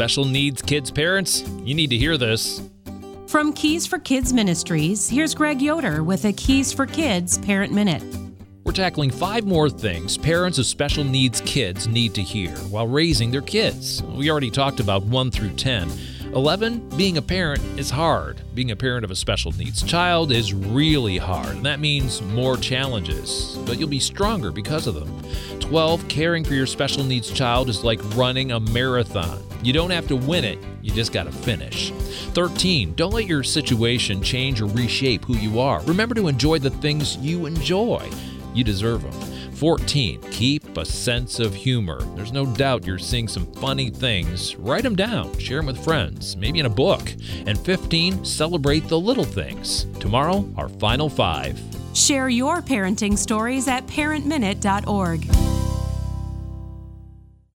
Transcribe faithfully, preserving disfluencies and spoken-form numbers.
Special needs kids parents, you need to hear this. From Keys for Kids Ministries, here's Greg Yoder with a Keys for Kids Parent Minute. We're tackling five more things parents of special needs kids need to hear while raising their kids. We already talked about one through ten. eleven, being a parent is hard. Being a parent of a special needs child is really hard, and that means more challenges, but you'll be stronger because of them. twelve, caring for your special needs child is like running a marathon. You don't have to win it, you just got to finish. thirteen, don't let your situation change or reshape who you are. Remember to enjoy the things you enjoy. You deserve them. fourteen, keep a sense of humor. There's no doubt you're seeing some funny things. Write them down, share them with friends, maybe in a book. And fifteen, celebrate the little things. Tomorrow, our final five. Share your parenting stories at parent minute dot org.